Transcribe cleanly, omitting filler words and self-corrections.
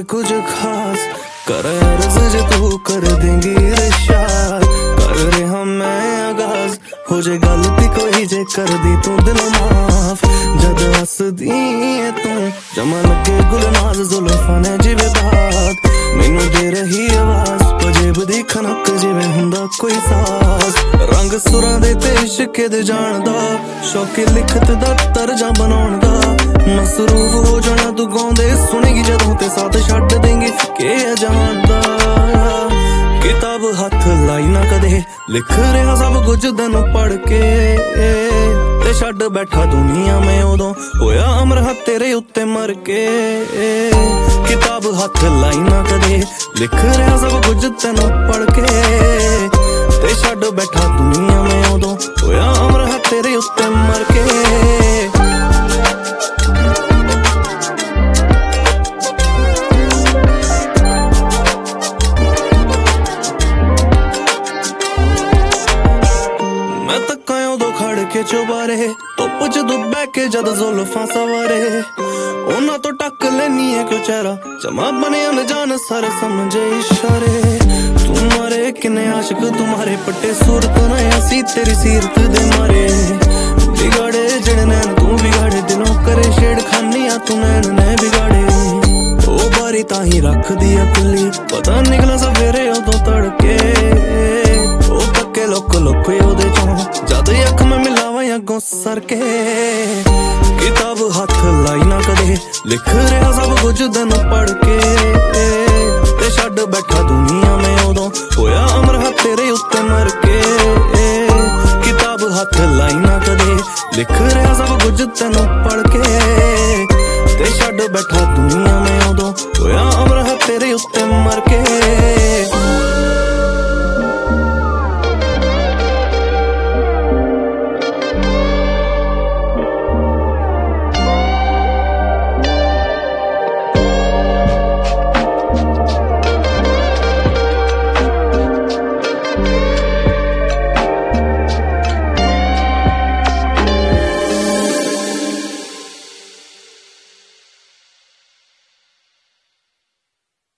कुछ खास कर अर्ज जे तू कर देंगी इरशाद कर रहा मैं आगाज हो जे गलती कोई जे कर दी तू दिल माफ जद हसदी है तू जमा लगे गुलनाज जुल्फां ने जिवे दाग मैनू दे रही आवाज पजेब दी खनक जिवे हुंदा कोई साज रंग सुरां दे ते इश्क दे जानदा शौक लिखत दा तर्जा बनाउण दा मसरूफ हो जाना तू गाउंदे सुनेगी जदों ते साथ छड्ड देंगी के जानदा किताब हथ लाई ना कदे लिख रहा सब कुछ तैनू पढ़ के ते छड्ड बैठा दुनिया में उदों होया अमर तेरे उत्ते मर के किताब हथ लाई ना कदे लिख रहा सब कुछ तैनू पढ़ के ते छड्ड बैठा दुनिया में उदों होया अमर तेरे उत्ते मर के चुबारे धुप च दुबह के जद जुल्फां सवारे उन्हां तो टक लेनी है क्यों चेहरा जमा बने अनजान सारे समझे इशारे तुम्हारे किन्ने आशिक तुम्हारे पट्टे सूरत ने असी तेरी सीरत दे मारे बिगाड़े जेड़े नैन तू बिगाड़े दिलों करे छेड़ खानिया तू नैन ने बिगाड़े ओ बारी ताही रख दिया खुली पता निकला सवेरे उदों तड़के ओ तक्के लुक लुक ओदे चों जद अख में मिलावा अगों सर के किताब हथ लाई ना कदे लिख रहा सब कुछ दिन पढ़ के ते छड्ड बैठा दुनिया में उदों होया अमर तेरे उत्ते मर के किताब हथ लाई ना कदे लिख रहा सब कुछ तेनू पढ़ के ते छड्ड बैठा